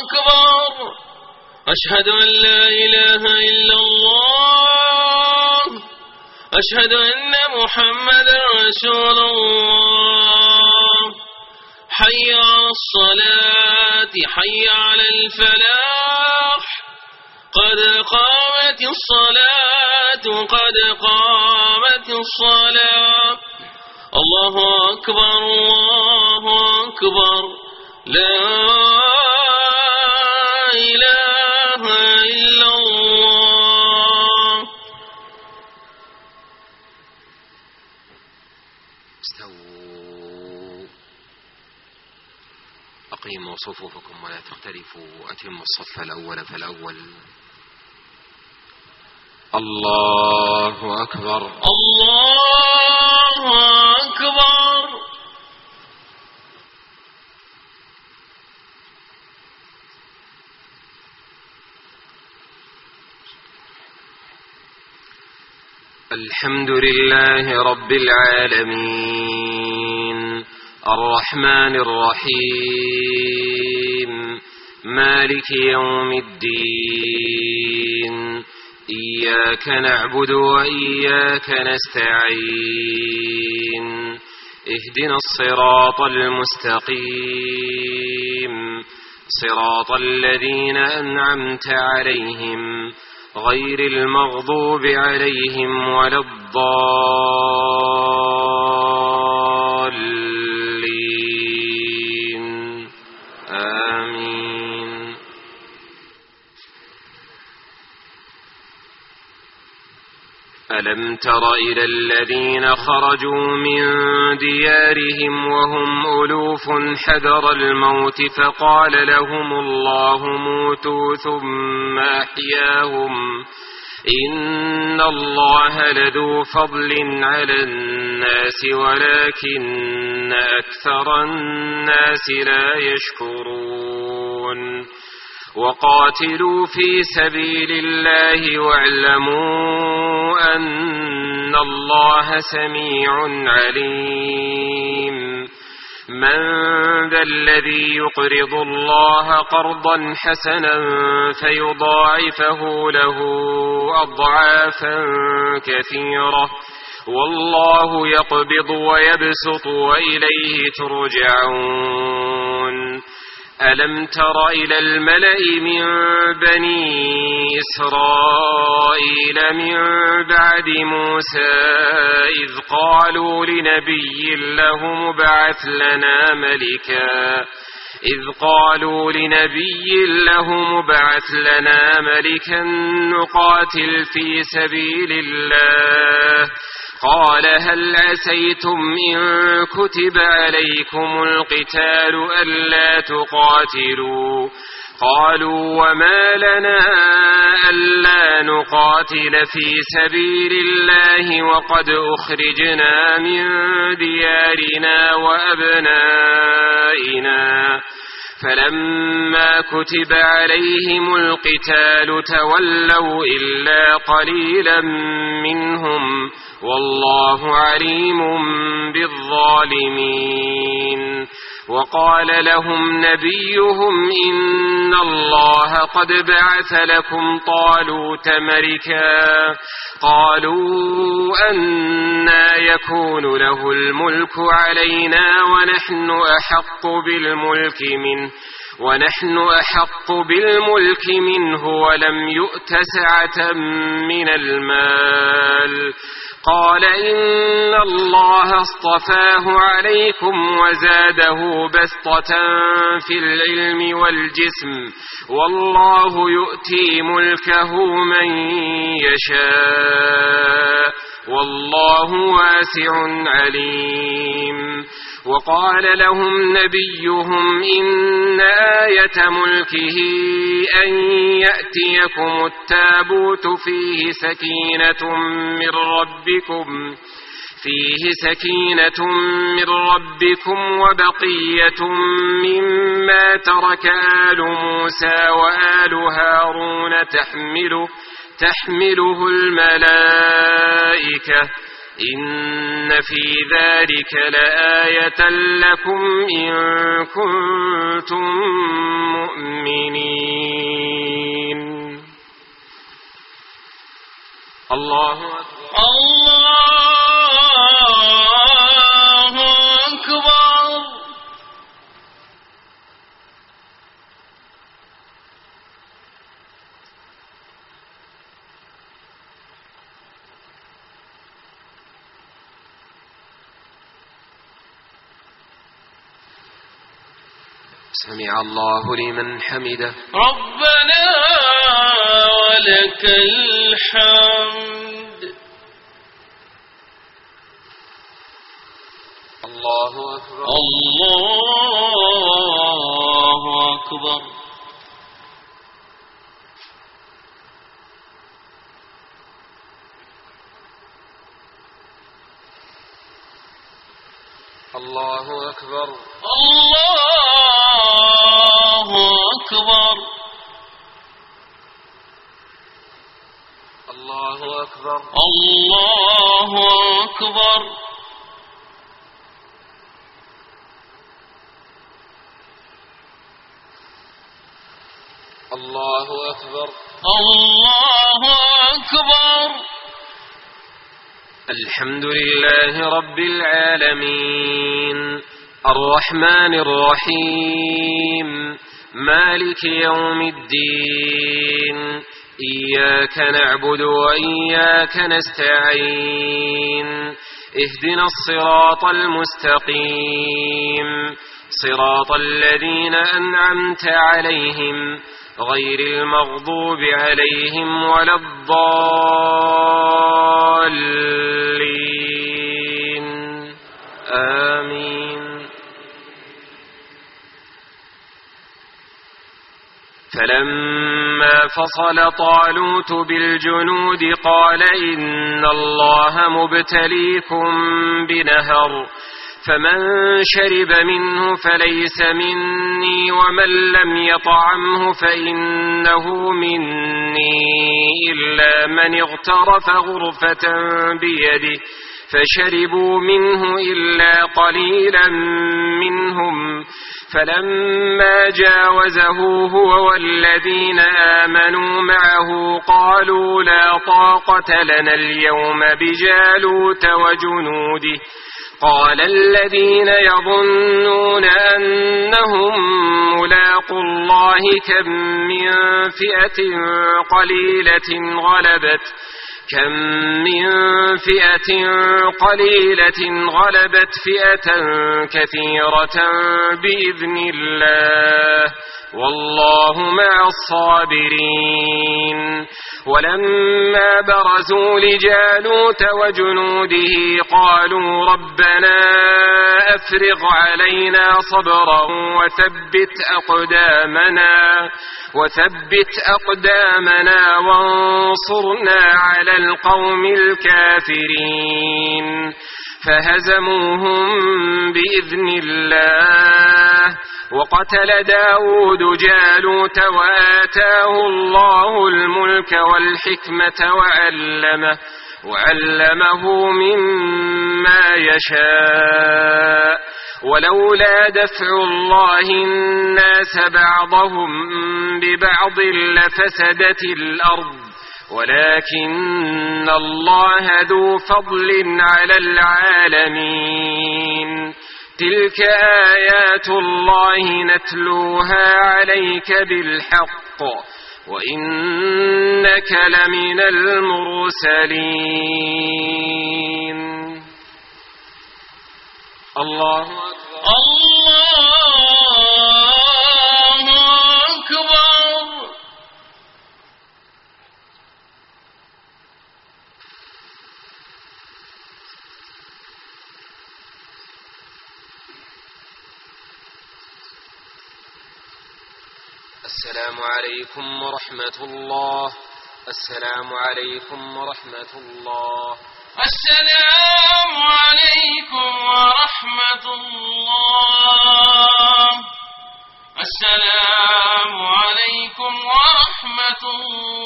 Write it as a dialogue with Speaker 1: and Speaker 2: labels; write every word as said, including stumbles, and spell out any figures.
Speaker 1: أكبر. أشهد أن لا إله إلا الله. أشهد أن محمدا رسول الله. حي على الصلاة حي على الفلاح. قد قامت الصلاة قد قامت الصلاة. الله أكبر الله أكبر. لا إله إلا الله.
Speaker 2: استووا. أقيموا صفوفكم ولا تختلفوا. أتموا الصف الأول فالأول. الله أكبر
Speaker 1: الله أكبر.
Speaker 2: الحمد لله رب العالمين الرحمن الرحيم مالك يوم الدين. إياك نعبد وإياك نستعين. اهدنا الصراط المستقيم صراط الذين أنعمت عليهم غير المغضوب عليهم ولا الضالين. آمين. ألم تر إلى الذين خرجوا من ديارهم وهم ألوف حذر الموت فقال لهم الله موتوا ثم أحياهم إن الله لذو فضل على الناس ولكن أكثر الناس لا يشكرون. وقاتلوا في سبيل الله واعلموا أن الله سميع عليم. من ذا الذي يقرض الله قرضا حسنا فيضاعفه له أضعافا كثيرة والله يقبض ويبسط وإليه ترجعون. ألم تر إلى الملأ من بني إسرائيل من بعد موسى إذ قالوا لنبي له مبعث لنا ملكا إذ قالوا لنبي له مبعث لنا ملكا نقاتل في سبيل الله قال هل عسيتم إن كتب عليكم القتال ألا تقاتلوا قالوا وما لنا ألا نقاتل في سبيل الله وقد أخرجنا من ديارنا وأبنائنا فلما كتب عليهم القتال تولوا إلا قليلا منهم والله عليم بالظالمين. وقال لهم نبيهم إن الله قد بعث لكم طالوت ملكا قالوا أنى يكون له الملك علينا ونحن أحق بالملك منه ونحن أحق بالملك منه ولم يؤت سعة من المال قال إن الله اصطفاه عليكم وزاده بسطة في العلم والجسم والله يؤتي ملكه من يشاء والله واسع عليم. وقال لهم نبيهم إن آية ملكه أن يأتيكم التابوت فيه سكينة من ربكم فيه سكينة من ربكم وبقية مما ترك آل موسى وآل هارون تحمله تحمله الملائكة إن في ذلك لآية لكم إن كنتم مؤمنين. الله أكبر
Speaker 1: الله أكبر.
Speaker 2: سمع الله لمن حمده.
Speaker 1: ربنا ولك الحمد.
Speaker 2: الله أكبر
Speaker 1: الله أكبر.
Speaker 2: الله أكبر
Speaker 1: الله أكبر.
Speaker 2: الله أكبر
Speaker 1: الله أكبر.
Speaker 2: الله أكبر
Speaker 1: الله أكبر.
Speaker 2: الحمد لله رب العالمين الرحمن الرحيم مالك يوم الدين إياك نعبد وإياك نستعين اهدنا الصراط المستقيم صراط الذين أنعمت عليهم غير المغضوب عليهم ولا الضالين آمين. فلما فصل طالوت بالجنود قال إن الله مبتليكم بنهر فمن شرب منه فليس مني ومن لم يطعمه فإنه مني إلا من اغترف غرفة بيده فشربوا منه إلا قليلا منهم فلما جاوزه هو والذين آمنوا معه قالوا لا طاقة لنا اليوم بجالوت وجنوده قال الذين يظنون أنهم ملاقوا الله كم من فئة قليلة غلبت كم من فئة قليلة غلبت فئة كثيرة بإذن الله والله مع الصابرين. ولما برزوا لجالوت وجنوده قالوا ربنا أفرغ علينا صبرا وثبت أقدامنا وثبت أقدامنا وانصرنا على القوم الكافرين فهزموهم بإذن الله وقتل داود جالوت وآتاه الله الملك والحكمة وعلمه وعلمه مما يشاء ولولا دفع الله الناس بعضهم ببعض لفسدت الأرض ولكن الله ذو فضل على العالمين. تلك آيات الله نتلوها عليك بالحق وإنك لمن المرسلين. الله أكبر
Speaker 1: الله أكبر.
Speaker 2: السلام عليكم ورحمة الله. السلام عليكم ورحمة الله.
Speaker 1: السلام عليكم ورحمة الله. السلام عليكم ورحمة الله.